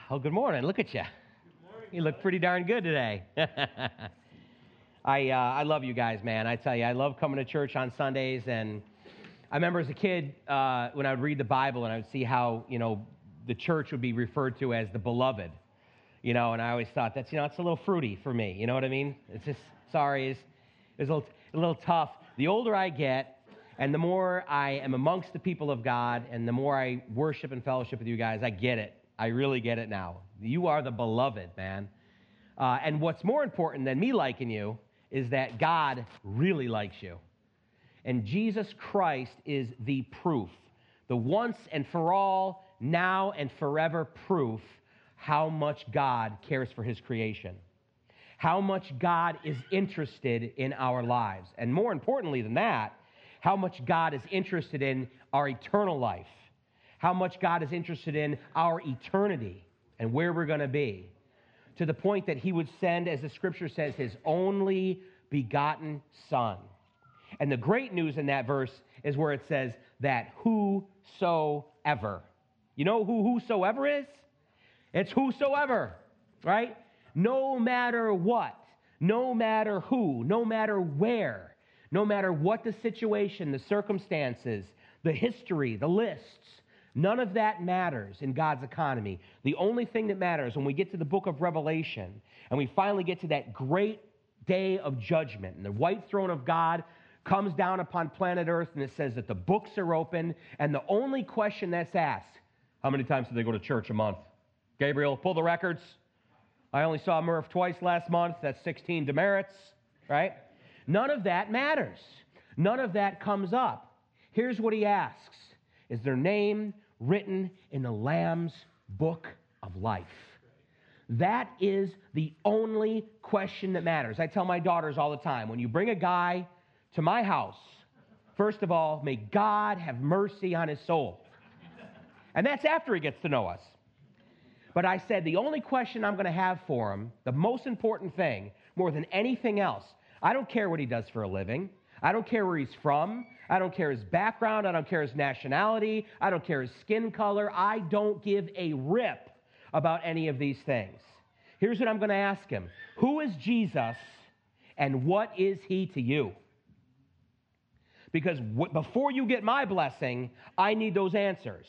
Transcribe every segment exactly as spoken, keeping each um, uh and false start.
Oh, good morning. Look at you. You look pretty darn good today. I uh, I love you guys, man. I tell you, I love coming to church on Sundays. And I remember as a kid uh, when I would read the Bible and I would see how, you know, the church would be referred to as the beloved. You know, and I always thought that's, you know, it's a little fruity for me. You know what I mean? It's just, sorry, it's, it's a, little, a little tough. The older I get and the more I am amongst the people of God and the more I worship and fellowship with you guys, I get it. I really get it now. You are the beloved, man. Uh, and what's more important than me liking you is that God really likes you. And Jesus Christ is the proof, the once and for all, now and forever proof how much God cares for his creation, how much God is interested in our lives, and more importantly than that, how much God is interested in our eternal life, how much God is interested in our eternity and where we're going to be, to the point that he would send, as the scripture says, his only begotten Son. And the great news in that verse is where it says that whosoever. You know who whosoever is? It's whosoever, right? No matter what, no matter who, no matter where, no matter what the situation, the circumstances, the history, the lists, none of that matters in God's economy. The only thing that matters when we get to the book of Revelation and we finally get to that great day of judgment and the white throne of God comes down upon planet Earth and it says that the books are open and the only question that's asked, how many times did they go to church a month? Gabriel, pull the records. I only saw Murph twice last month. That's sixteen demerits, right? None of that matters. None of that comes up. Here's what he asks. Is their name written in the Lamb's book of life? That is the only question that matters. I tell my daughters all the time, when you bring a guy to my house, first of all, may God have mercy on his soul. And that's after he gets to know us. But I said the only question I'm going to have for him, the most important thing, more than anything else, I don't care what he does for a living. I don't care where he's from. I don't care his background. I don't care his nationality. I don't care his skin color. I don't give a rip about any of these things. Here's what I'm going to ask him. Who is Jesus and what is he to you? Because w- before you get my blessing, I need those answers.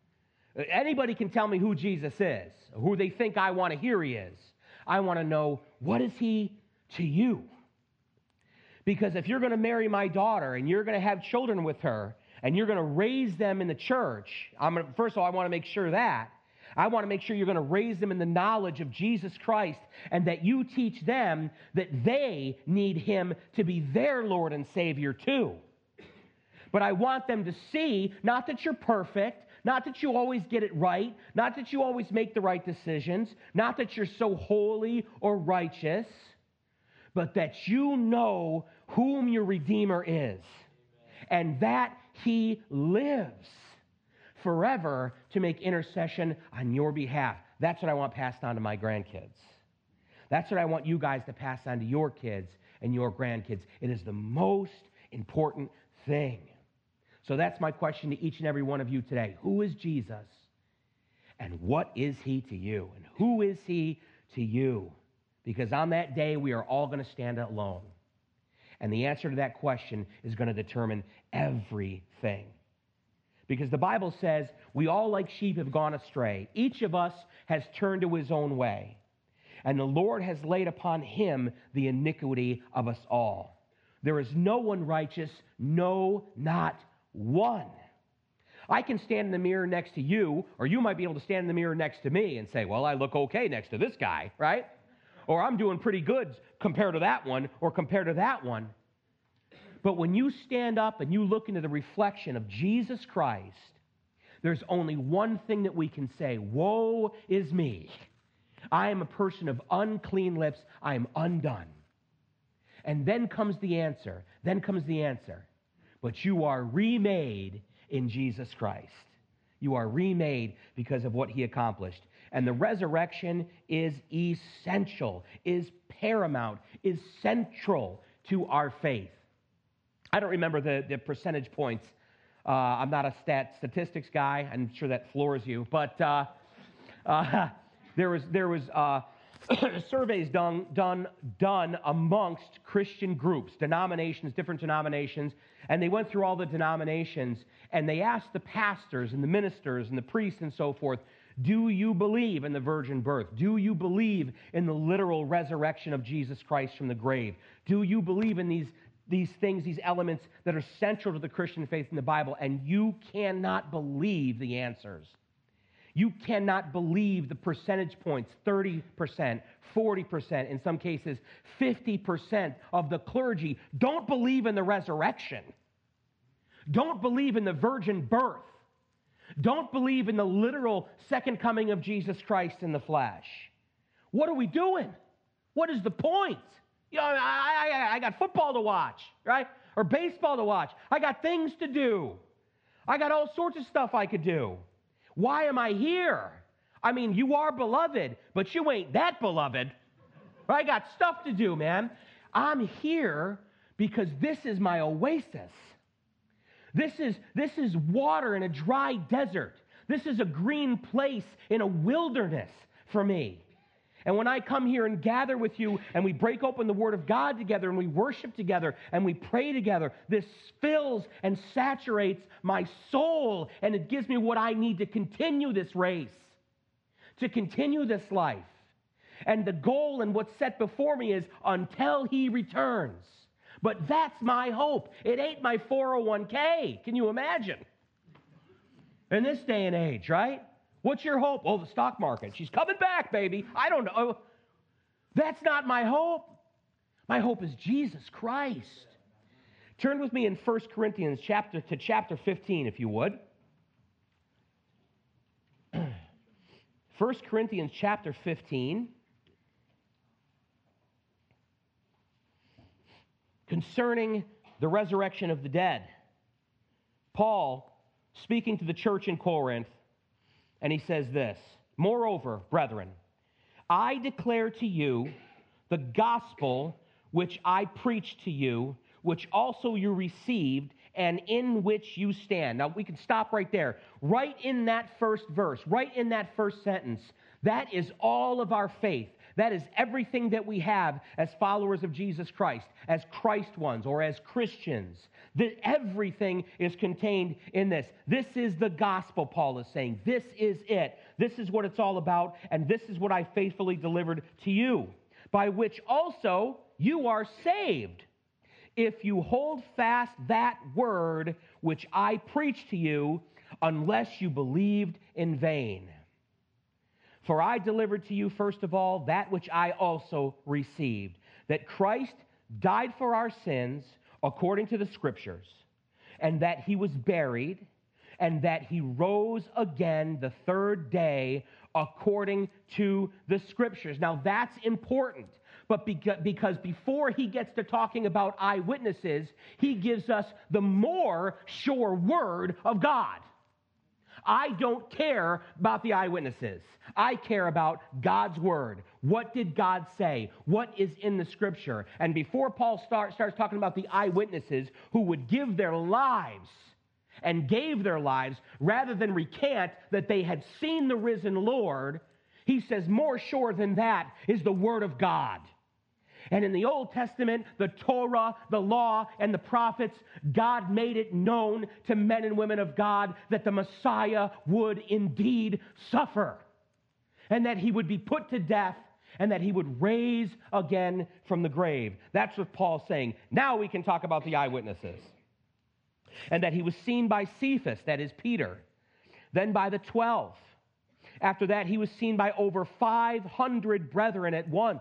Anybody can tell me who Jesus is, who they think I want to hear he is. I want to know, what is he to you? Because if you're going to marry my daughter and you're going to have children with her and you're going to raise them in the church, I'm gonna, first of all, I want to make sure that. I want to make sure you're going to raise them in the knowledge of Jesus Christ and that you teach them that they need him to be their Lord and Savior too. But I want them to see, not that you're perfect, not that you always get it right, not that you always make the right decisions, not that you're so holy or righteous, but that you know whom your Redeemer is, and that he lives forever to make intercession on your behalf. That's what I want passed on to my grandkids. That's what I want you guys to pass on to your kids and your grandkids. It is the most important thing. So that's my question to each and every one of you today. Who is Jesus? And what is he to you? And who is he to you? Because on that day, we are all going to stand alone. And the answer to that question is going to determine everything. Because the Bible says, we all like sheep have gone astray. Each of us has turned to his own way. And the Lord has laid upon him the iniquity of us all. There is no one righteous, no, not one. I can stand in the mirror next to you, or you might be able to stand in the mirror next to me and say, well, I look okay next to this guy, right? Or I'm doing pretty good compared to that one, or compared to that one. But when you stand up and you look into the reflection of Jesus Christ, there's only one thing that we can say, woe is me. I am a person of unclean lips. I am undone. And then comes the answer. Then comes the answer. But you are remade in Jesus Christ. You are remade because of what he accomplished. And the resurrection is essential, is paramount, is central to our faith. I don't remember the, the percentage points. Uh, I'm not a stat statistics guy. I'm sure that floors you. But uh, uh, There was, there was uh, surveys done, done, done amongst Christian groups, denominations, different denominations, and they went through all the denominations, and they asked the pastors and the ministers and the priests and so forth, do you believe in the virgin birth? Do you believe in the literal resurrection of Jesus Christ from the grave? Do you believe in these, these things, these elements that are central to the Christian faith in the Bible? And you cannot believe the answers. You cannot believe the percentage points, thirty percent, forty percent, in some cases, fifty percent of the clergy don't believe in the resurrection, don't believe in the virgin birth, don't believe in the literal second coming of Jesus Christ in the flesh. What are we doing? What is the point? You know, I, I, I got football to watch, right? Or baseball to watch. I got things to do. I got all sorts of stuff I could do. Why am I here? I mean, you are beloved, but you ain't that beloved. I got stuff to do, man. I'm here because this is my oasis. This is, this is water in a dry desert. This is a green place in a wilderness for me. And when I come here and gather with you and we break open the Word of God together and we worship together and we pray together, this fills and saturates my soul, and it gives me what I need to continue this race, to continue this life. And the goal and what's set before me is until He returns. But that's my hope. It ain't my four oh one k. Can you imagine? In this day and age, right? What's your hope? Oh, the stock market. She's coming back, baby. I don't know. That's not my hope. My hope is Jesus Christ. Turn with me in First Corinthians chapter to chapter fifteen, if you would. First Corinthians chapter fifteen. Concerning the resurrection of the dead. Paul, speaking to the church in Corinth, and he says this, moreover, brethren, I declare to you the gospel which I preached to you, which also you received, and in which you stand. Now, we can stop right there. Right in that first verse, right in that first sentence, that is all of our faith. That is everything that we have as followers of Jesus Christ, as Christ ones, or as Christians. That everything is contained in this. This is the gospel, Paul is saying. This is it. This is what it's all about, and this is what I faithfully delivered to you, by which also you are saved, if you hold fast that word which I preached to you, unless you believed in vain. For I delivered to you, first of all, that which I also received, that Christ died for our sins according to the Scriptures, and that He was buried, and that He rose again the third day according to the Scriptures. Now that's important, but because before he gets to talking about eyewitnesses, he gives us the more sure word of God. I don't care about the eyewitnesses. I care about God's word. What did God say? What is in the Scripture? And before Paul start, starts talking about the eyewitnesses who would give their lives and gave their lives rather than recant that they had seen the risen Lord, he says more sure than that is the word of God. And in the Old Testament, the Torah, the law, and the prophets, God made it known to men and women of God that the Messiah would indeed suffer, and that he would be put to death, and that he would raise again from the grave. That's what Paul's saying. Now we can talk about the eyewitnesses. And that he was seen by Cephas, that is Peter, then by the twelve. After that, he was seen by over five hundred brethren at once,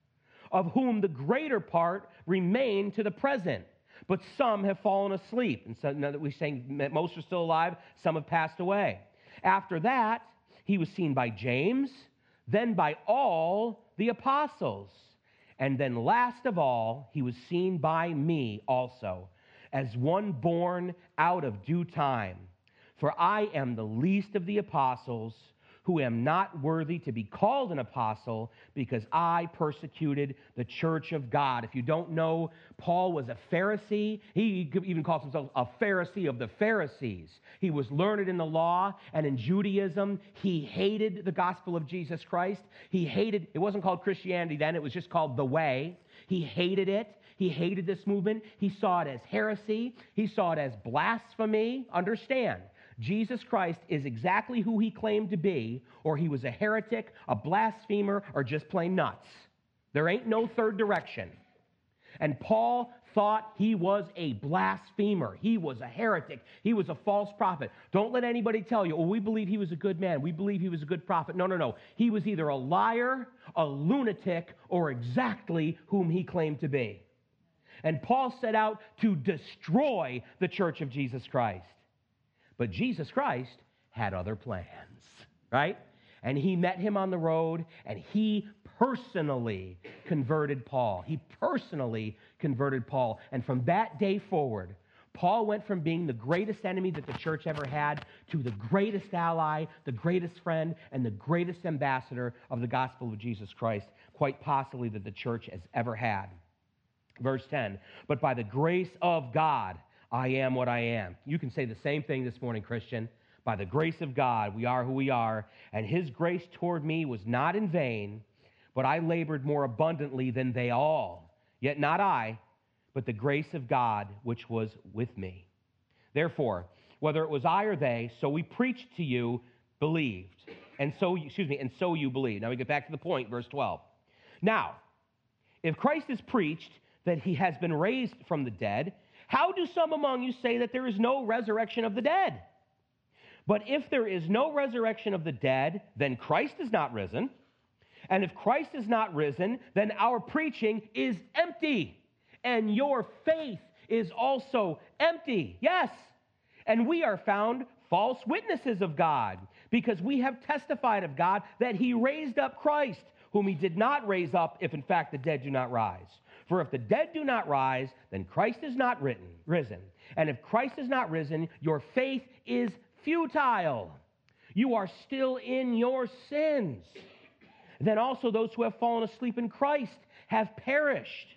of whom the greater part remain to the present, but some have fallen asleep. And so now that we're saying that most are still alive, some have passed away. After that, he was seen by James, then by all the apostles. And then last of all, he was seen by me also, as one born out of due time. For I am the least of the apostles, who am not worthy to be called an apostle because I persecuted the church of God. If you don't know, Paul was a Pharisee. He even calls himself a Pharisee of the Pharisees. He was learned in the law and in Judaism. He hated the gospel of Jesus Christ. He hated, it wasn't called Christianity then, it was just called the way. He hated it. He hated this movement. He saw it as heresy. He saw it as blasphemy. Understand, Jesus Christ is exactly who he claimed to be, or he was a heretic, a blasphemer, or just plain nuts. There ain't no third direction. And Paul thought he was a blasphemer. He was a heretic. He was a false prophet. Don't let anybody tell you, oh, we believe he was a good man. We believe he was a good prophet. No, no, no. He was either a liar, a lunatic, or exactly whom he claimed to be. And Paul set out to destroy the church of Jesus Christ. But Jesus Christ had other plans, right? And he met him on the road, and he personally converted Paul. He personally converted Paul. And from that day forward, Paul went from being the greatest enemy that the church ever had to the greatest ally, the greatest friend, and the greatest ambassador of the gospel of Jesus Christ, quite possibly that the church has ever had. Verse ten, but by the grace of God, I am what I am. You can say the same thing this morning, Christian. By the grace of God, we are who we are, and his grace toward me was not in vain, but I labored more abundantly than they all. Yet not I, but the grace of God which was with me. Therefore, whether it was I or they, so we preached to you, believed, and so, excuse me, and so you believe. Now we get back to the point, verse twelve. Now, if Christ is preached that he has been raised from the dead, how do some among you say that there is no resurrection of the dead? But if there is no resurrection of the dead, then Christ is not risen. And if Christ is not risen, then our preaching is empty, and your faith is also empty. Yes, and we are found false witnesses of God, because we have testified of God that he raised up Christ, whom he did not raise up, if in fact the dead do not rise. For if the dead do not rise, then Christ is not written, risen. And if Christ is not risen, your faith is futile. You are still in your sins. Then also those who have fallen asleep in Christ have perished.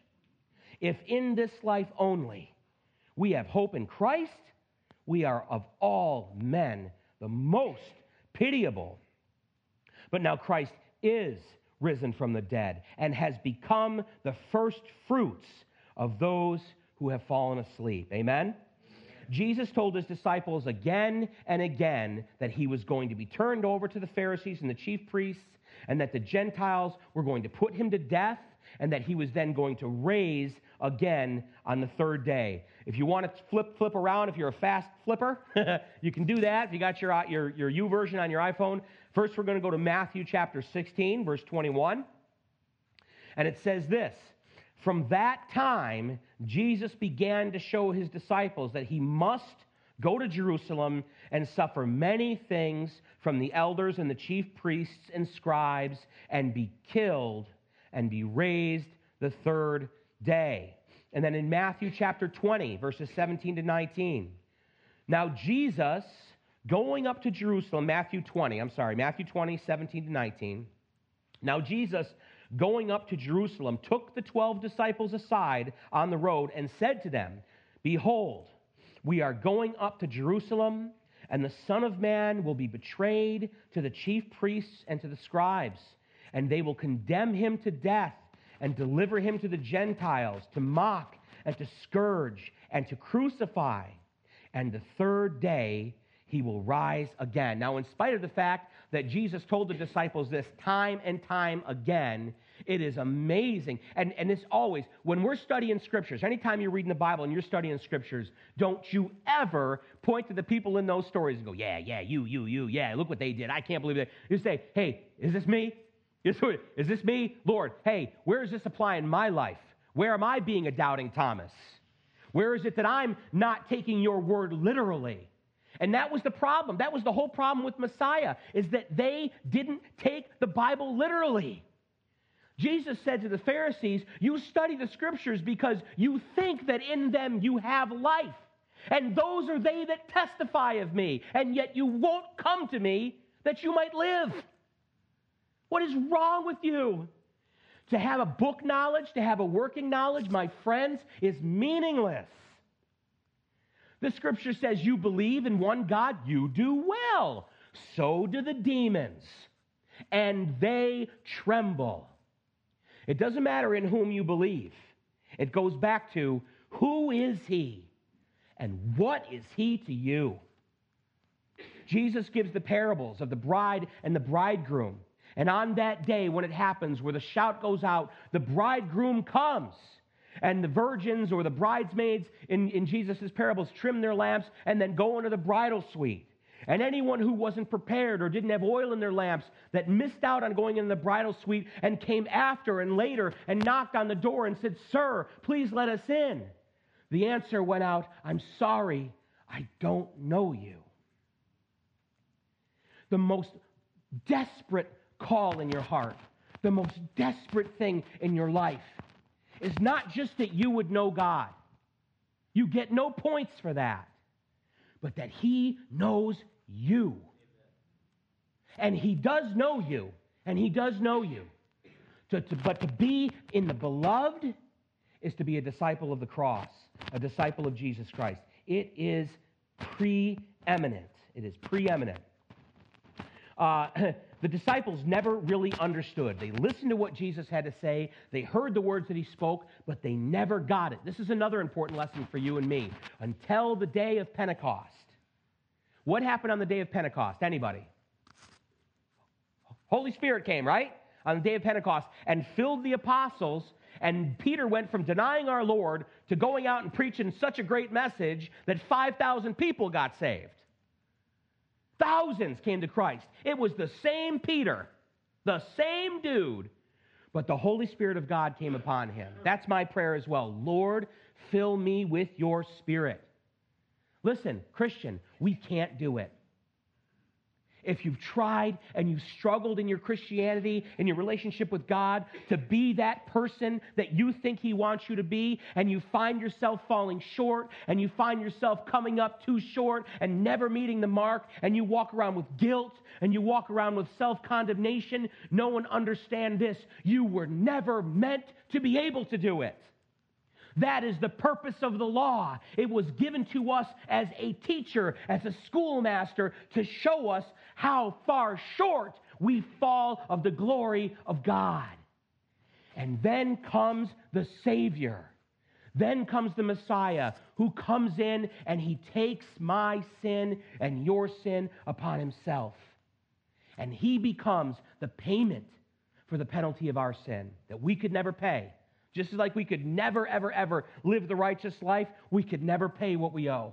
If in this life only we have hope in Christ, we are of all men the most pitiable. But now Christ is risen from the dead and has become the first fruits of those who have fallen asleep. Amen? Jesus told his disciples again and again that he was going to be turned over to the Pharisees and the chief priests, and that the Gentiles were going to put him to death, and that he was then going to raise again on the third day. If you want to flip flip around, if you're a fast flipper, you can do that. If you got your, your, your U version on your iPhone, first we're going to go to Matthew chapter sixteen, verse twenty-one. And it says this, from that time, Jesus began to show his disciples that he must go to Jerusalem and suffer many things from the elders and the chief priests and scribes, and be killed and be raised the third day. And then in Matthew chapter twenty, verses seventeen to nineteen. Now Jesus, going up to Jerusalem, Matthew twenty, I'm sorry, Matthew twenty, seventeen to nineteen. Now Jesus, going up to Jerusalem, took the twelve disciples aside on the road and said to them, behold, we are going up to Jerusalem, and the Son of Man will be betrayed to the chief priests and to the scribes, and they will condemn him to death and deliver him to the Gentiles to mock and to scourge and to crucify. And the third day he will rise again. Now, in spite of the fact that Jesus told the disciples this time and time again, it is amazing. And, and it's always, when we're studying scriptures, anytime you're reading the Bible and you're studying scriptures, don't you ever point to the people in those stories and go, yeah, yeah, you, you, you, yeah, look what they did. I can't believe it. You say, hey, is this me? Is this me? Lord, hey, where is this applying in my life? Where am I being a doubting Thomas? Where is it that I'm not taking your word literally? And that was the problem. That was the whole problem with Messiah, is that they didn't take the Bible literally. Jesus said to the Pharisees, you study the scriptures because you think that in them you have life. And those are they that testify of me. And yet you won't come to me that you might live. What is wrong with you? To have a book knowledge, to have a working knowledge, my friends, is meaningless. The scripture says you believe in one God, you do well. So do the demons, and they tremble. It doesn't matter in whom you believe. It goes back to who is he and what is he to you? Jesus gives the parables of the bride and the bridegroom. And on that day when it happens, where the shout goes out, the bridegroom comes. And the virgins or the bridesmaids in, in Jesus' parables trim their lamps and then go into the bridal suite. And anyone who wasn't prepared or didn't have oil in their lamps that missed out on going into the bridal suite and came after and later and knocked on the door and said, "Sir, please let us in." The answer went out, "I'm sorry, I don't know you." The most desperate call in your heart, the most desperate thing in your life is not just that you would know God. You get no points for that. But that he knows you. And he does know you. And he does know you. To, to, but to be in the beloved is to be a disciple of the cross, a disciple of Jesus Christ. It is preeminent. It is preeminent. Uh, the disciples never really understood. They listened to what Jesus had to say. They heard the words that he spoke, but they never got it. This is another important lesson for you and me. Until the day of Pentecost. What happened on the day of Pentecost? Anybody? Holy Spirit came, right? On the day of Pentecost and filled the apostles, and Peter went from denying our Lord to going out and preaching such a great message that five thousand people got saved. Thousands came to Christ. It was the same Peter, the same dude, but the Holy Spirit of God came upon him. That's my prayer as well. Lord, fill me with your Spirit. Listen, Christian, we can't do it. If you've tried and you've struggled in your Christianity, in your relationship with God, to be that person that you think he wants you to be, and you find yourself falling short, and you find yourself coming up too short and never meeting the mark, and you walk around with guilt, and you walk around with self-condemnation, no one understand this. You were never meant to be able to do it. That is the purpose of the law. It was given to us as a teacher, as a schoolmaster, to show us how far short we fall of the glory of God. And then comes the Savior. Then comes the Messiah, who comes in and he takes my sin and your sin upon himself. And he becomes the payment for the penalty of our sin that we could never pay. Just like we could never, ever, ever live the righteous life, we could never pay what we owe.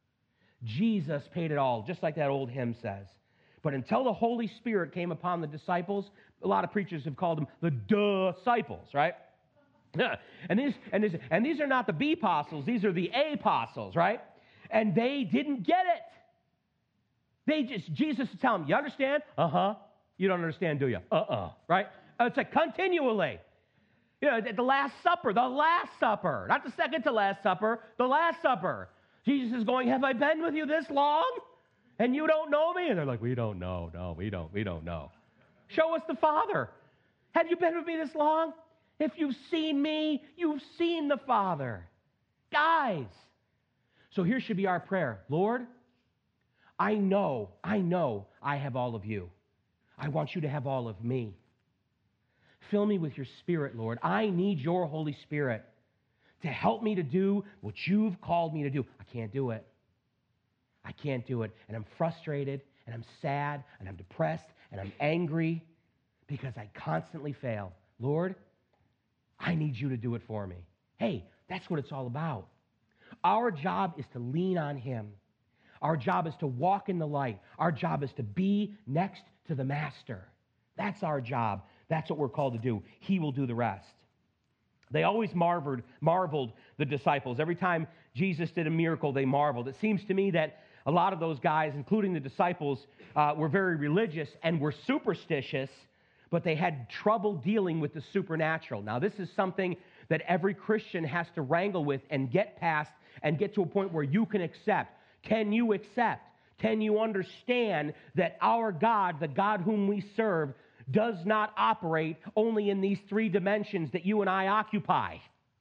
Jesus paid it all, just like that old hymn says. But until the Holy Spirit came upon the disciples, a lot of preachers have called them the disciples, right? and, these, and, these, and these are not the B-apostles, these are the A-apostles, right? And they didn't get it. They just, Jesus is telling them, you understand? Uh-huh. You don't understand, do you? Uh-uh, right? It's like continually. You know, the Last Supper, the Last Supper, not the second to Last Supper, the Last Supper. Jesus is going, have I been with you this long? And you don't know me? And they're like, we don't know. No, we don't. We don't know. Show us the Father. Have you been with me this long? If you've seen me, you've seen the Father. Guys. So here should be our prayer. Lord, I know, I know I have all of you. I want you to have all of me. Fill me with your Spirit, Lord. I need your Holy Spirit to help me to do what you've called me to do. I can't do it. I can't do it. And I'm frustrated, and I'm sad, and I'm depressed, and I'm angry because I constantly fail. Lord, I need you to do it for me. Hey, that's what it's all about. Our job is to lean on him. Our job is to walk in the light. Our job is to be next to the Master. That's our job. That's what we're called to do. He will do the rest. They always marveled, marveled the disciples. Every time Jesus did a miracle, they marveled. It seems to me that a lot of those guys, including the disciples, uh, were very religious and were superstitious, but they had trouble dealing with the supernatural. Now, this is something that every Christian has to wrangle with and get past and get to a point where you can accept. Can you accept? Can you understand that our God, the God whom we serve, does not operate only in these three dimensions that you and I occupy,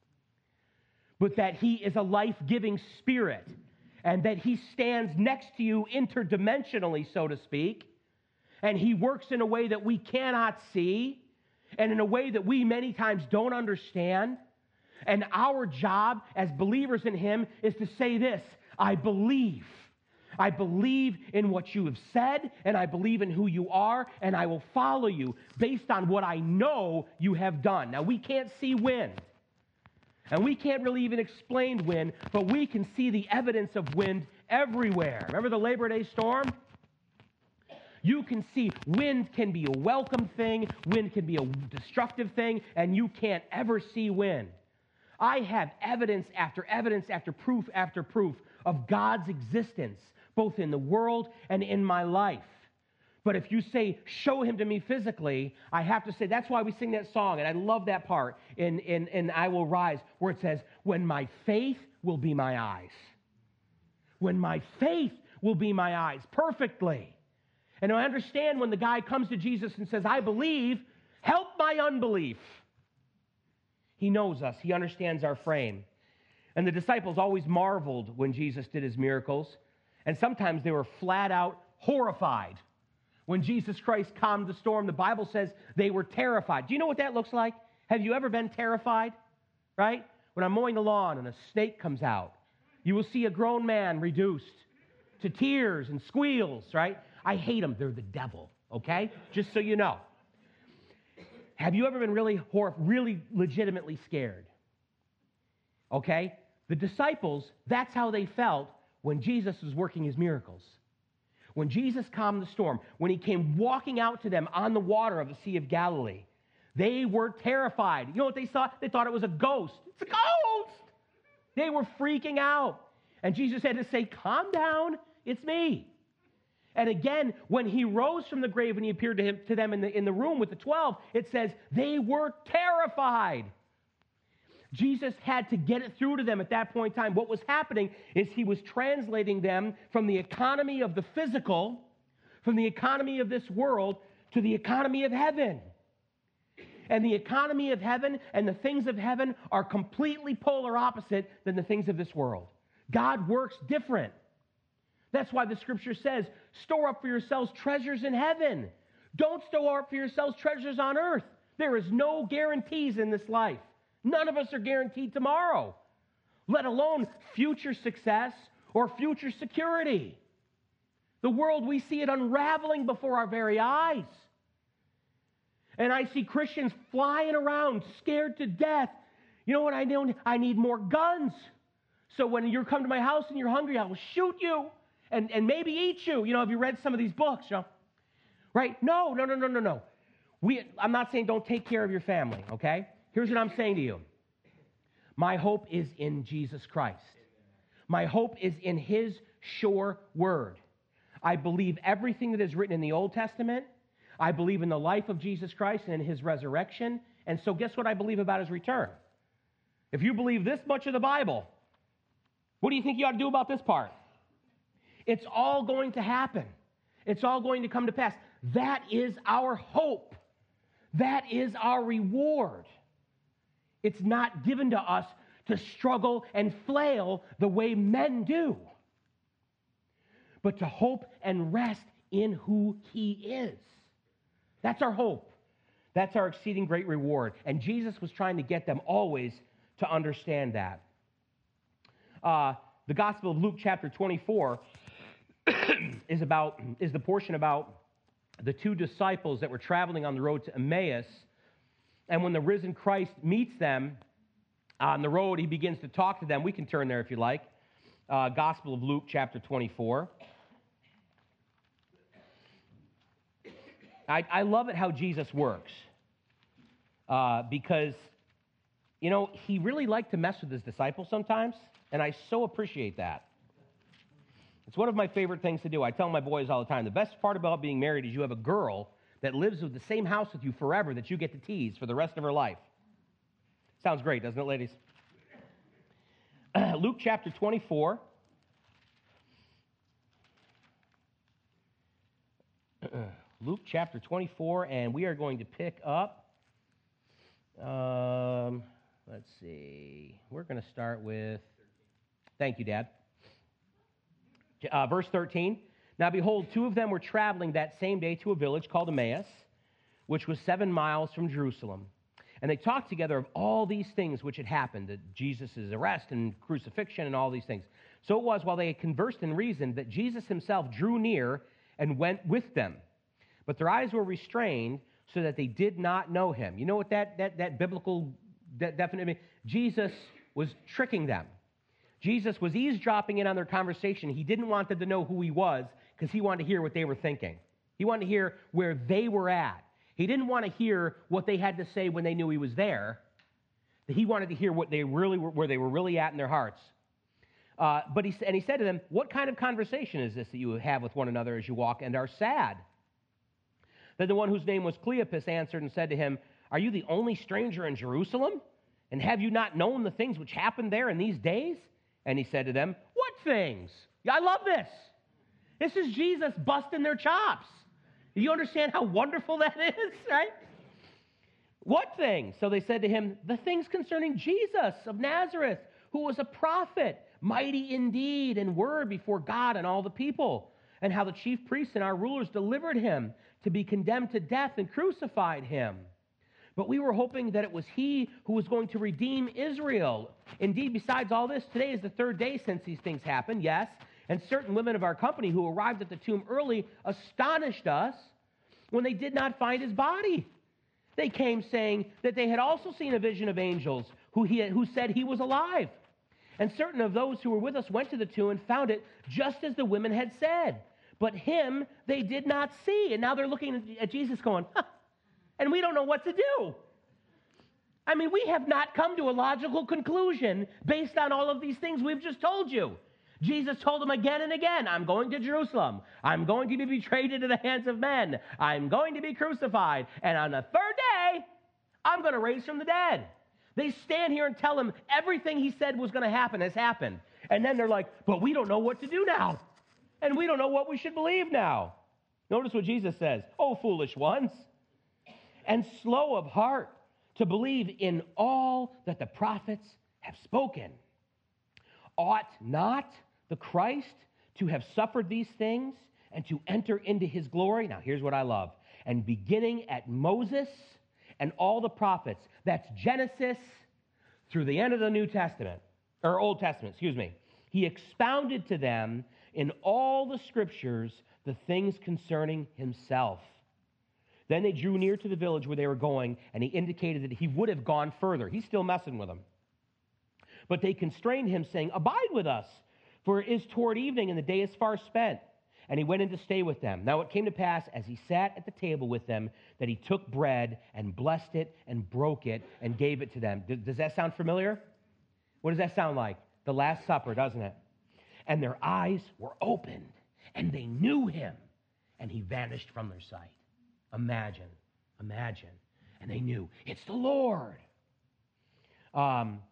but that he is a life-giving spirit, and that he stands next to you interdimensionally, so to speak, and he works in a way that we cannot see, and in a way that we many times don't understand. And our job as believers in him is to say this: I believe. I believe in what you have said, and I believe in who you are, and I will follow you based on what I know you have done. Now, we can't see wind, and we can't really even explain wind, but we can see the evidence of wind everywhere. Remember the Labor Day storm? You can see wind can be a welcome thing, wind can be a destructive thing, and you can't ever see wind. I have evidence after evidence after proof after proof of God's existence, both in the world and in my life. But if you say, show him to me physically, I have to say, that's why we sing that song, and I love that part in, in, in I Will Rise, where it says, when my faith will be my eyes. When my faith will be my eyes, perfectly. And I understand when the guy comes to Jesus and says, I believe, help my unbelief. He knows us. He understands our frame. And the disciples always marveled when Jesus did his miracles. And sometimes they were flat out horrified. When Jesus Christ calmed the storm, the Bible says they were terrified. Do you know what that looks like? Have you ever been terrified? Right? When I'm mowing the lawn and a snake comes out, you will see a grown man reduced to tears and squeals, right? I hate them. They're the devil, okay? Just so you know. Have you ever been really, hor- really legitimately scared? Okay? The disciples, that's how they felt when Jesus was working his miracles. When Jesus calmed the storm, when he came walking out to them on the water of the Sea of Galilee, they were terrified. You know what they saw? They thought it was a ghost. It's a ghost! They were freaking out. And Jesus had to say, calm down, it's me. And again, when he rose from the grave and he appeared to, him, to them in the, in the room with the twelve, it says they were terrified. Jesus had to get it through to them at that point in time. What was happening is he was translating them from the economy of the physical, from the economy of this world, to the economy of heaven. And the economy of heaven and the things of heaven are completely polar opposite than the things of this world. God works different. That's why the scripture says, store up for yourselves treasures in heaven. Don't store up for yourselves treasures on earth. There is no guarantees in this life. None of us are guaranteed tomorrow, let alone future success or future security. The world, we see it unraveling before our very eyes. And I see Christians flying around, scared to death. You know what I do? I need more guns. So when you come to my house and you're hungry, I will shoot you and, and maybe eat you. You know, have you read some of these books? You know? Right? No, no, no, no, no, no. We, I'm not saying don't take care of your family, okay? Here's what I'm saying to you. My hope is in Jesus Christ. My hope is in his sure word. I believe everything that is written in the Old Testament. I believe in the life of Jesus Christ and in his resurrection. And so guess what I believe about his return? If you believe this much of the Bible, what do you think you ought to do about this part? It's all going to happen. It's all going to come to pass. That is our hope. That is our reward. It's not given to us to struggle and flail the way men do, but to hope and rest in who he is. That's our hope. That's our exceeding great reward. And Jesus was trying to get them always to understand that. Uh, the Gospel of Luke chapter twenty-four is about is the portion about the two disciples that were traveling on the road to Emmaus. And when the risen Christ meets them on the road, he begins to talk to them. We can turn there if you like. Uh, Gospel of Luke, chapter twenty-four. I, I love it how Jesus works. Uh, because, you know, he really liked to mess with his disciples sometimes. And I so appreciate that. It's one of my favorite things to do. I tell my boys all the time, the best part about being married is you have a girl that lives with the same house with you forever that you get to tease for the rest of her life. Sounds great, doesn't it, ladies? Uh, Luke chapter twenty-four. Luke chapter twenty-four, and we are going to pick up, um, let's see, we're going to start with, thank you, Dad, uh, verse thirteen. Now behold, two of them were traveling that same day to a village called Emmaus, which was seven miles from Jerusalem. And they talked together of all these things which had happened, that Jesus' arrest and crucifixion and all these things. So it was, while they had conversed and reasoned, that Jesus himself drew near and went with them. But their eyes were restrained so that they did not know him. You know what that, that, that biblical de- definition means? Jesus was tricking them. Jesus was eavesdropping in on their conversation. He didn't want them to know who he was because he wanted to hear what they were thinking. He wanted to hear where they were at. He didn't want to hear what they had to say when they knew he was there. He wanted to hear what they really were, where they were really at in their hearts. Uh, but he and he said to them, "What kind of conversation is this that you have with one another as you walk and are sad?" Then the one whose name was Cleopas answered and said to him, "Are you the only stranger in Jerusalem? And have you not known the things which happened there in these days?" And he said to them, "What things?" I love this. This is Jesus busting their chops. Do you understand how wonderful that is, right? "What things?" So they said to him, "The things concerning Jesus of Nazareth, who was a prophet, mighty in deed and word before God and all the people, and how the chief priests and our rulers delivered him to be condemned to death and crucified him. But we were hoping that it was he who was going to redeem Israel. Indeed, besides all this, today is the third day since these things happened, yes, and certain women of our company who arrived at the tomb early astonished us when they did not find his body. They came saying that they had also seen a vision of angels who, he had, who said he was alive. And certain of those who were with us went to the tomb and found it just as the women had said. But him they did not see." And now they're looking at Jesus going, huh, and we don't know what to do. I mean, we have not come to a logical conclusion based on all of these things we've just told you. Jesus told them again and again, "I'm going to Jerusalem. I'm going to be betrayed into the hands of men. I'm going to be crucified. And on the third day, I'm going to raise from the dead." They stand here and tell him everything he said was going to happen has happened. And then they're like, "But we don't know what to do now. And we don't know what we should believe now." Notice what Jesus says, "O foolish ones, and slow of heart to believe in all that the prophets have spoken. Ought not the Christ to have suffered these things and to enter into his glory?" Now, here's what I love. "And beginning at Moses and all the prophets," that's Genesis through the end of the New Testament, or Old Testament, excuse me, "he expounded to them in all the scriptures the things concerning himself. Then they drew near to the village where they were going, and he indicated that he would have gone further." He's still messing with them. "But they constrained him, saying, 'Abide with us, for it is toward evening, and the day is far spent.' And he went in to stay with them. Now it came to pass, as he sat at the table with them, that he took bread and blessed it and broke it and gave it to them." Does that sound familiar? What does that sound like? The Last Supper, doesn't it? "And their eyes were opened, and they knew him, and he vanished from their sight." Imagine, imagine. And they knew, it's the Lord. Um,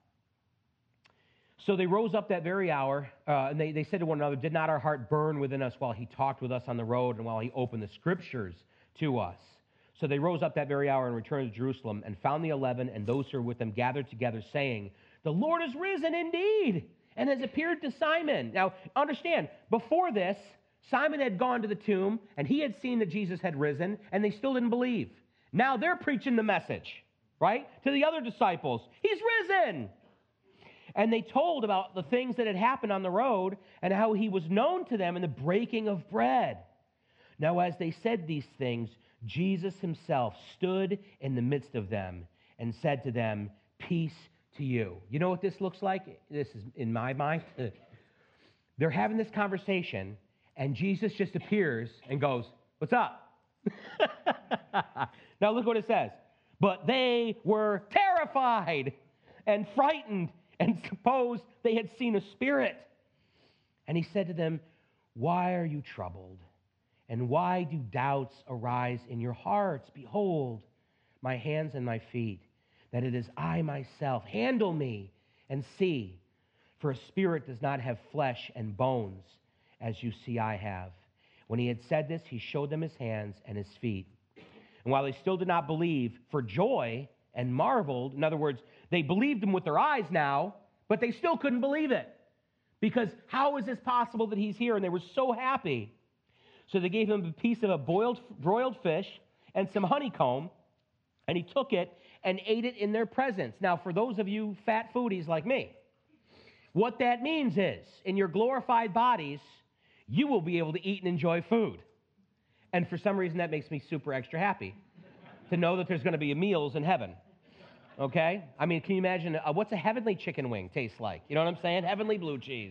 so they rose up that very hour, uh, and they, they said to one another, "Did not our heart burn within us while he talked with us on the road and while he opened the scriptures to us?" So they rose up that very hour and returned to Jerusalem and found the eleven and those who were with them gathered together, saying, "The Lord is risen indeed and has appeared to Simon." Now, understand, before this, Simon had gone to the tomb, and he had seen that Jesus had risen, and they still didn't believe. Now they're preaching the message, right, to the other disciples. He's risen. And they told about the things that had happened on the road and how he was known to them in the breaking of bread. Now as they said these things, Jesus himself stood in the midst of them and said to them, "Peace to you." You know what this looks like? This is in my mind. They're having this conversation, and Jesus just appears and goes, "What's up?" Now look what it says. "But they were terrified and frightened and supposed they had seen a spirit. And he said to them, 'Why are you troubled? And why do doubts arise in your hearts? Behold, my hands and my feet, that it is I myself. Handle me and see. For a spirit does not have flesh and bones, as you see I have." When he had said this, he showed them his hands and his feet. And while they still did not believe for joy and marveled, in other words, they believed him with their eyes now, but they still couldn't believe it. Because how is this possible that he's here? And they were so happy. So they gave him a piece of a boiled, broiled fish and some honeycomb, and he took it and ate it in their presence. Now, for those of you fat foodies like me, what that means is, in your glorified bodies, you will be able to eat and enjoy food. And for some reason, that makes me super extra happy to know that there's going to be meals in heaven. Okay? I mean, can you imagine, uh, what's a heavenly chicken wing taste like? You know what I'm saying? Heavenly blue cheese.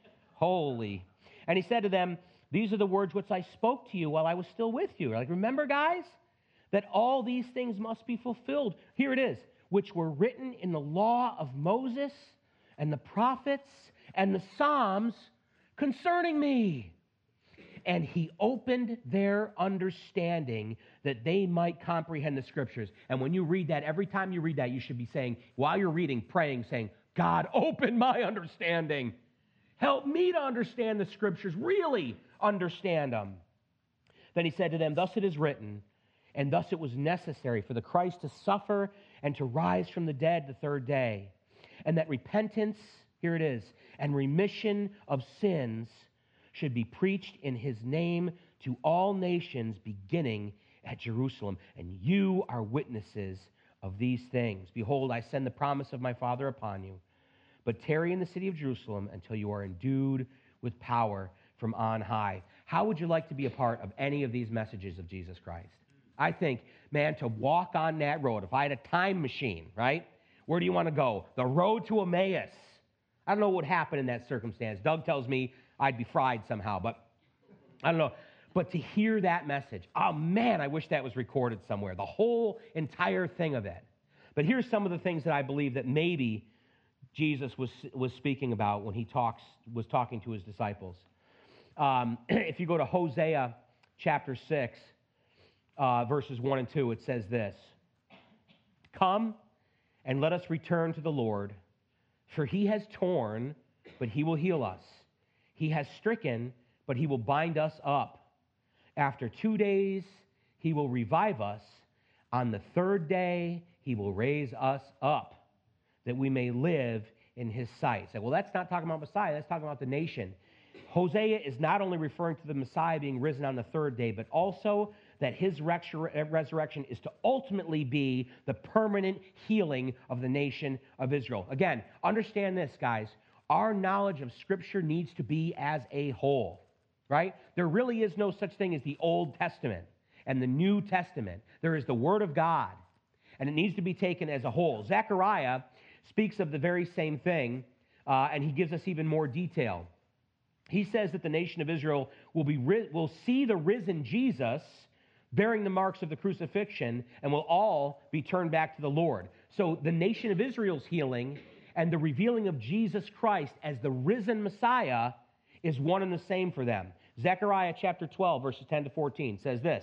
Holy. And he said to them, these are the words which I spoke to you while I was still with you. Like, remember, guys, that all these things must be fulfilled. Here it is, which were written in the law of Moses and the prophets and the Psalms concerning me. And he opened their understanding that they might comprehend the scriptures. And when you read that, every time you read that, you should be saying, while you're reading, praying, saying, God, open my understanding. Help me to understand the scriptures, really understand them. Then he said to them, thus it is written, and thus it was necessary for the Christ to suffer and to rise from the dead the third day. And that repentance, here it is, and remission of sins should be preached in his name to all nations, beginning at Jerusalem. And you are witnesses of these things. Behold, I send the promise of my Father upon you. But tarry in the city of Jerusalem until you are endued with power from on high. How would you like to be a part of any of these messages of Jesus Christ? I think, man, to walk on that road, if I had a time machine, right? Where do you want to go? The road to Emmaus. I don't know what would happen in that circumstance. Doug tells me I'd be fried somehow, but I don't know. But to hear that message, oh man, I wish that was recorded somewhere, the whole entire thing of it. But here's some of the things that I believe that maybe Jesus was, was speaking about when he talks was talking to his disciples. Um, if you go to Hosea chapter six, uh, verses one and two, it says this, come and let us return to the Lord, for he has torn, but he will heal us. He has stricken, but he will bind us up. After two days, he will revive us. On the third day, he will raise us up, that we may live in his sight. So, well, that's not talking about Messiah. That's talking about the nation. Hosea is not only referring to the Messiah being risen on the third day, but also that his resurrection is to ultimately be the permanent healing of the nation of Israel. Again, understand this, guys. Our knowledge of Scripture needs to be as a whole, right? There really is no such thing as the Old Testament and the New Testament. There is the Word of God, and it needs to be taken as a whole. Zechariah speaks of the very same thing, uh, and he gives us even more detail. He says that the nation of Israel will be ri- will see the risen Jesus bearing the marks of the crucifixion, and will all be turned back to the Lord. So the nation of Israel's healing and the revealing of Jesus Christ as the risen Messiah is one and the same for them. Zechariah chapter twelve, verses ten to fourteen says this,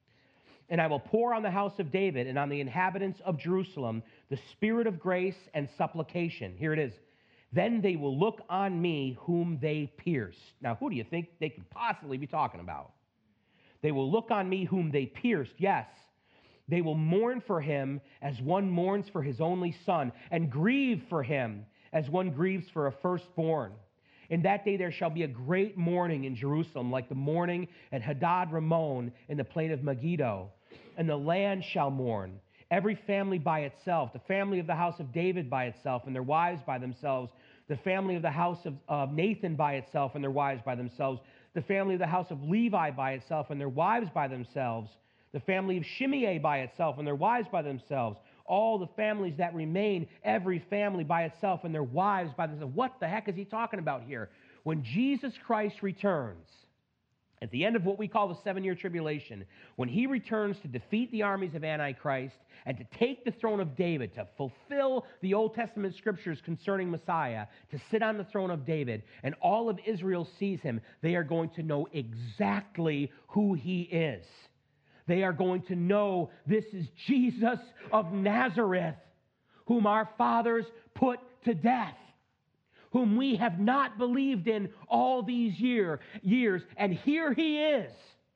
and I will pour on the house of David and on the inhabitants of Jerusalem the spirit of grace and supplication. Here it is. Then they will look on me whom they pierced. Now, who do you think they could possibly be talking about? They will look on me whom they pierced, yes. They will mourn for him as one mourns for his only son, and grieve for him as one grieves for a firstborn. In that day there shall be a great mourning in Jerusalem, like the mourning at Hadad Ramon in the plain of Megiddo. And the land shall mourn, every family by itself, the family of the house of David by itself, and their wives by themselves, the family of the house of, of Nathan by itself, and their wives by themselves, the family of the house of Levi by itself, and their wives by themselves, the family of Shimei by itself, and their wives by themselves, all the families that remain, every family by itself, and their wives by themselves. What the heck is he talking about here? When Jesus Christ returns, at the end of what we call the seven-year tribulation, when he returns to defeat the armies of Antichrist and to take the throne of David, to fulfill the Old Testament scriptures concerning Messiah, to sit on the throne of David, and all of Israel sees him, they are going to know exactly who he is. They are going to know this is Jesus of Nazareth, whom our fathers put to death, whom we have not believed in all these year, years, and here he is.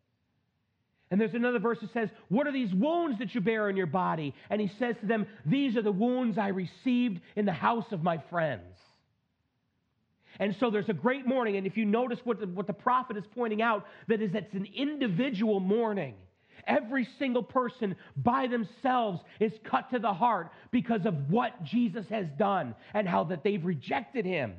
And there's another verse that says, what are these wounds that you bear in your body? And he says to them, these are the wounds I received in the house of my friends. And so there's a great mourning, and if you notice what the, what the prophet is pointing out, that is it's an individual mourning. Every single person by themselves is cut to the heart because of what Jesus has done and how that they've rejected him.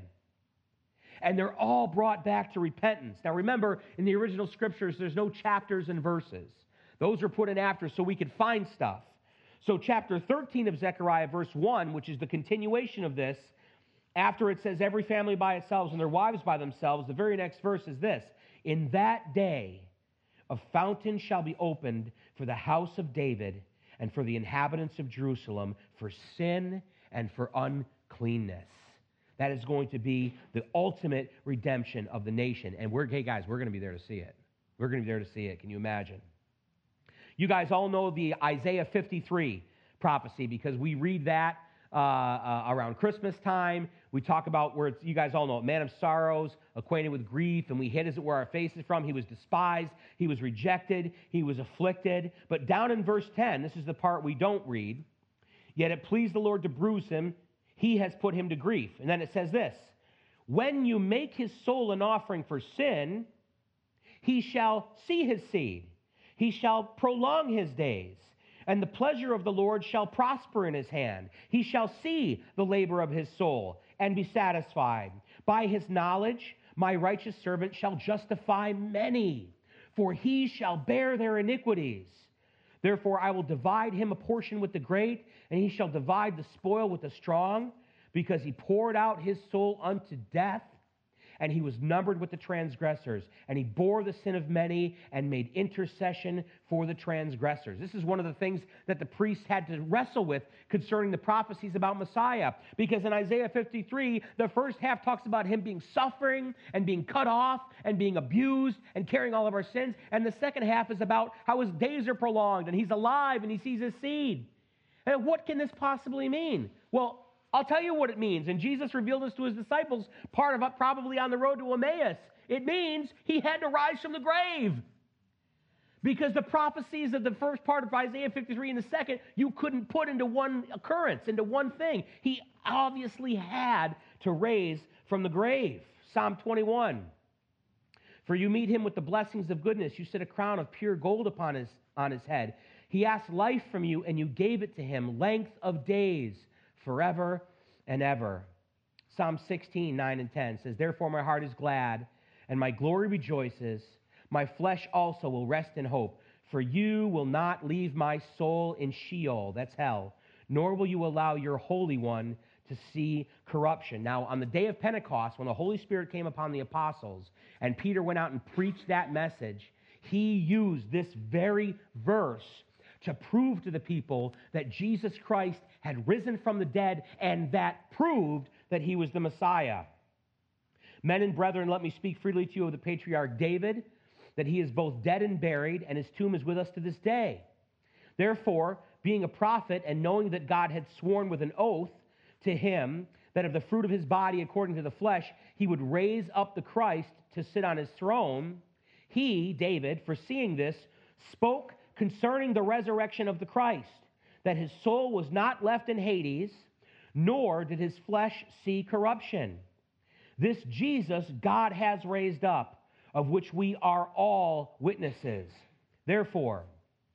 And they're all brought back to repentance. Now remember, in the original scriptures, there's no chapters and verses. Those are put in after so we could find stuff. So chapter thirteen of Zechariah, verse one, which is the continuation of this, after it says every family by itself and their wives by themselves, the very next verse is this. In that day, a fountain shall be opened for the house of David and for the inhabitants of Jerusalem for sin and for uncleanness. That is going to be the ultimate redemption of the nation. And we're, hey guys, we're going to be there to see it. We're going to be there to see it. Can you imagine? You guys all know the Isaiah fifty-three prophecy because we read that uh, uh, around Christmas time. We talk about where it's, you guys all know it, man of sorrows, acquainted with grief, and we hid as it were our faces from. He was despised. He was rejected. He was afflicted. But down in verse ten, this is the part we don't read. Yet it pleased the Lord to bruise him. He has put him to grief. And then it says this, when you make his soul an offering for sin, he shall see his seed. He shall prolong his days, and the pleasure of the Lord shall prosper in his hand. He shall see the labor of his soul and be satisfied. By his knowledge, my righteous servant shall justify many, for he shall bear their iniquities. Therefore, I will divide him a portion with the great, and he shall divide the spoil with the strong, because he poured out his soul unto death, and he was numbered with the transgressors, and he bore the sin of many and made intercession for the transgressors. This is one of the things that the priests had to wrestle with concerning the prophecies about Messiah, because in Isaiah fifty-three, the first half talks about him being suffering and being cut off and being abused and carrying all of our sins, and the second half is about how his days are prolonged and he's alive and he sees his seed. And what can this possibly mean? Well, I'll tell you what it means. And Jesus revealed this to his disciples, part of it probably on the road to Emmaus. It means he had to rise from the grave. Because the prophecies of the first part of Isaiah fifty-three and the second, you couldn't put into one occurrence, into one thing. He obviously had to raise from the grave. Psalm twenty-one. For you meet him with the blessings of goodness. You set a crown of pure gold upon his, on his head. He asked life from you, and you gave it to him, length of days, forever and ever. Psalm sixteen, nine and ten says, therefore my heart is glad, and my glory rejoices. My flesh also will rest in hope, for you will not leave my soul in Sheol, that's hell, nor will you allow your Holy One to see corruption. Now, on the day of Pentecost, when the Holy Spirit came upon the apostles, and Peter went out and preached that message, he used this very verse to prove to the people that Jesus Christ had risen from the dead, and that proved that he was the Messiah. Men and brethren, let me speak freely to you of the patriarch David, that he is both dead and buried, and his tomb is with us to this day. Therefore, being a prophet, and knowing that God had sworn with an oath to him that of the fruit of his body according to the flesh, he would raise up the Christ to sit on his throne, he, David, foreseeing this, spoke concerning the resurrection of the Christ, that his soul was not left in Hades, nor did his flesh see corruption. This Jesus God has raised up, of which we are all witnesses. Therefore,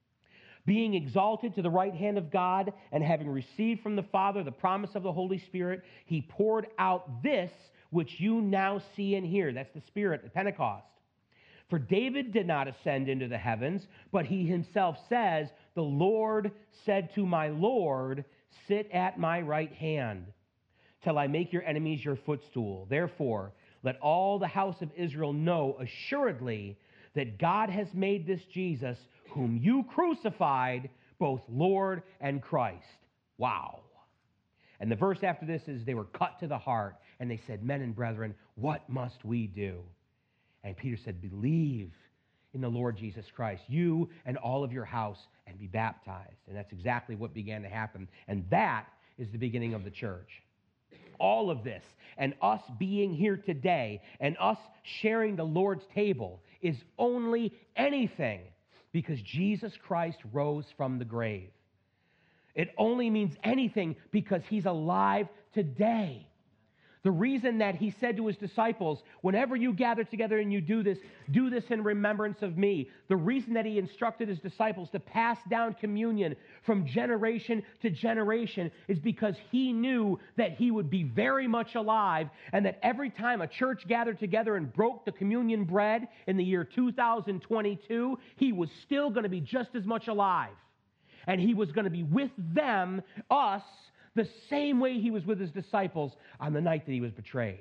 being exalted to the right hand of God, and having received from the Father the promise of the Holy Spirit, he poured out this which you now see and hear. That's the Spirit at Pentecost. For David did not ascend into the heavens, but he himself says, the Lord said to my Lord, sit at my right hand, till I make your enemies your footstool. Therefore, let all the house of Israel know assuredly that God has made this Jesus, whom you crucified, both Lord and Christ. Wow. And the verse after this is, they were cut to the heart, and they said, men and brethren, what must we do? And Peter said, believe in the Lord Jesus Christ, you and all of your house, and be baptized. And that's exactly what began to happen. And that is the beginning of the church. All of this and us being here today and us sharing the Lord's table is only anything because Jesus Christ rose from the grave. It only means anything because he's alive today. The reason that he said to his disciples, whenever you gather together and you do this, do this in remembrance of me. The reason that he instructed his disciples to pass down communion from generation to generation is because he knew that he would be very much alive and that every time a church gathered together and broke the communion bread in the year two thousand twenty-two, he was still going to be just as much alive. And he was going to be with them, us, the same way he was with his disciples on the night that he was betrayed.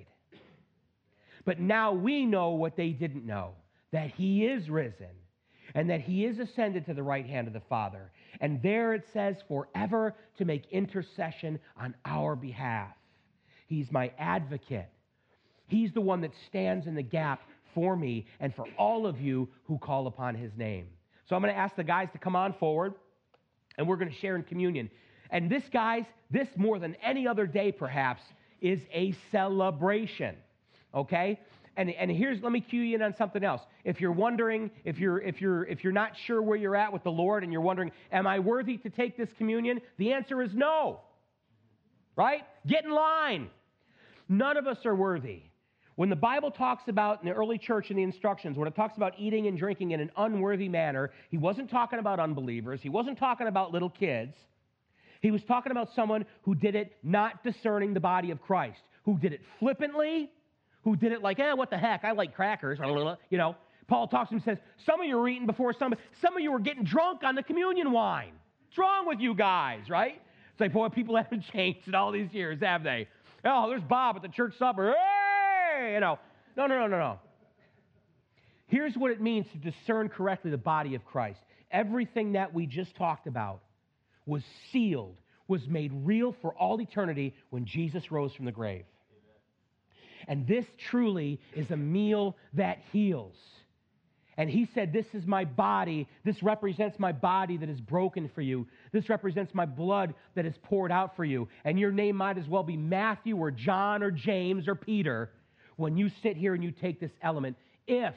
But now we know what they didn't know, that he is risen and that he is ascended to the right hand of the Father. And there it says, forever to make intercession on our behalf. He's my advocate. He's the one that stands in the gap for me and for all of you who call upon his name. So I'm going to ask the guys to come on forward, and we're going to share in communion. And this, guys, this more than any other day, perhaps, is a celebration, okay? And, and here's, let me cue you in on something else. If you're wondering, if you're, if you're, if you're not sure where you're at with the Lord and you're wondering, am I worthy to take this communion? The answer is no, right? Get in line. None of us are worthy. When the Bible talks about, in the early church in the instructions, when it talks about eating and drinking in an unworthy manner, he wasn't talking about unbelievers. He wasn't talking about little kids. He was talking about someone who did it not discerning the body of Christ, who did it flippantly, who did it like, eh, what the heck, I like crackers, you know. Paul talks to him and says, some of you were eating before some, some of you were getting drunk on the communion wine. What's wrong with you guys, right? It's like, boy, people haven't changed in all these years, have they? Oh, there's Bob at the church supper. Hey, you know. No, no, no, no, no. Here's what it means to discern correctly the body of Christ. Everything that we just talked about was sealed, was made real for all eternity when Jesus rose from the grave. And this truly is a meal that heals. And he said, this is my body. This represents my body that is broken for you. This represents my blood that is poured out for you. And your name might as well be Matthew or John or James or Peter when you sit here and you take this element. If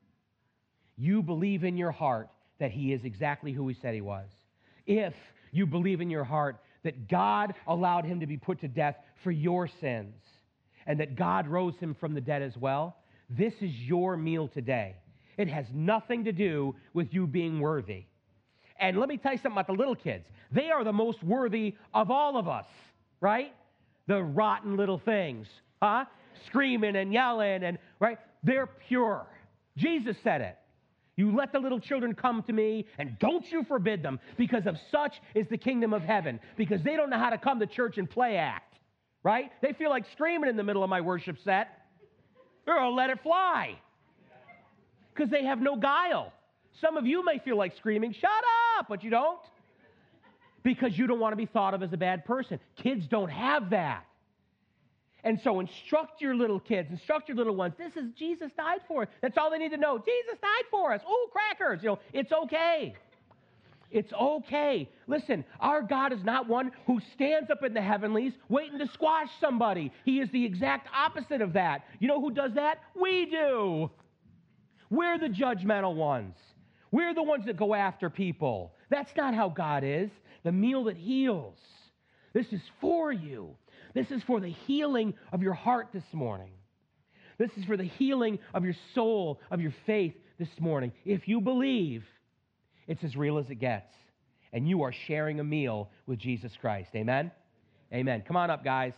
you believe in your heart that he is exactly who he said he was. If you believe in your heart that God allowed him to be put to death for your sins and that God rose him from the dead as well, this is your meal today. It has nothing to do with you being worthy. And let me tell you something about the little kids. They are the most worthy of all of us, right? The rotten little things, huh? Screaming and yelling and, right? They're pure. Jesus said it. You let the little children come to me, and don't you forbid them, because of such is the kingdom of heaven. Because they don't know how to come to church and play act, right? They feel like screaming in the middle of my worship set. They're going to let it fly. Because they have no guile. Some of you may feel like screaming, shut up, but you don't. Because you don't want to be thought of as a bad person. Kids don't have that. And so instruct your little kids, instruct your little ones. This is Jesus died for us. That's all they need to know. Jesus died for us. Ooh, crackers. You know, it's okay. It's okay. Listen, our God is not one who stands up in the heavenlies waiting to squash somebody. He is the exact opposite of that. You know who does that? We do. We're the judgmental ones. We're the ones that go after people. That's not how God is. The meal that heals. This is for you. This is for the healing of your heart this morning. This is for the healing of your soul, of your faith this morning. If you believe, it's as real as it gets. And you are sharing a meal with Jesus Christ. Amen? Amen. Come on up, guys.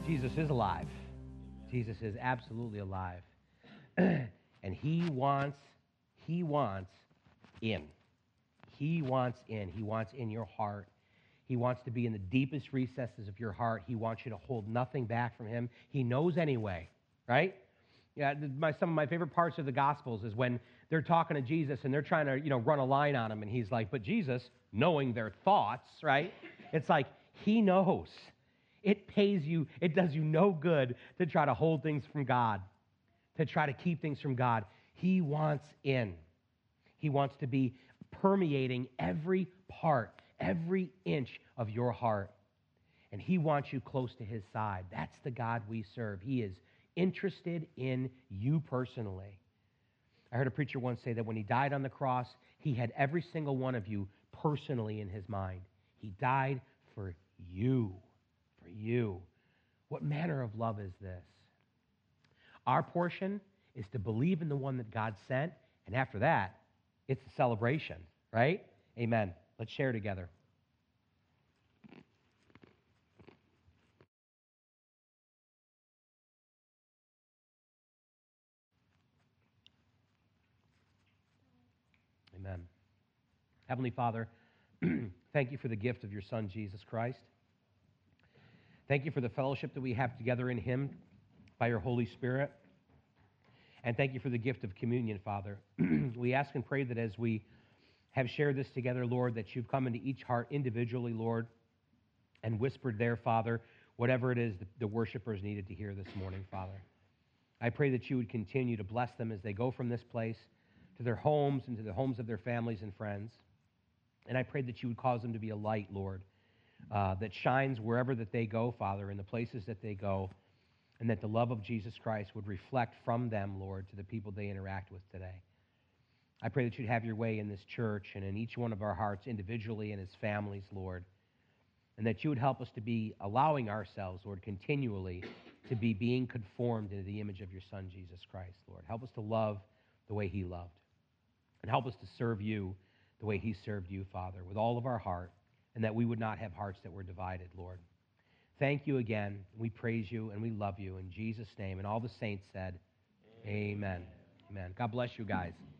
Jesus is alive. Jesus is absolutely alive. And he wants, he wants in. He wants in. He wants in your heart. He wants to be in the deepest recesses of your heart. He wants you to hold nothing back from him. He knows anyway, right? Yeah, my, some of my favorite parts of the Gospels is when they're talking to Jesus and they're trying to, you know, run a line on him, and he's like, but Jesus, knowing their thoughts, right? It's like, he knows. It pays you, it does you no good to try to hold things from God, to try to keep things from God. He wants in. He wants to be permeating every part, every inch of your heart. And he wants you close to his side. That's the God we serve. He is interested in you personally. I heard a preacher once say that when he died on the cross, he had every single one of you personally in his mind. He died for you, for you. What manner of love is this? Our portion is to believe in the one that God sent, and after that, it's a celebration, right? Amen. Let's share together. Amen. Heavenly Father, thank you for the gift of your Son, Jesus Christ. Thank you for the fellowship that we have together in him by your Holy Spirit. And thank you for the gift of communion, Father. We ask and pray that as we have shared this together, Lord, that you've come into each heart individually, Lord, and whispered there, Father, whatever it is that the worshipers needed to hear this morning, Father. I pray that you would continue to bless them as they go from this place to their homes and to the homes of their families and friends. And I pray that you would cause them to be a light, Lord, uh, that shines wherever that they go, Father, in the places that they go, and that the love of Jesus Christ would reflect from them, Lord, to the people they interact with today. I pray that you'd have your way in this church and in each one of our hearts individually and as families, Lord, and that you would help us to be allowing ourselves, Lord, continually to be being conformed into the image of your Son, Jesus Christ, Lord. Help us to love the way he loved, and help us to serve you the way he served you, Father, with all of our heart, and that we would not have hearts that were divided, Lord. Thank you again. We praise you and we love you in Jesus' name. And all the saints said, amen. Amen. God bless you guys.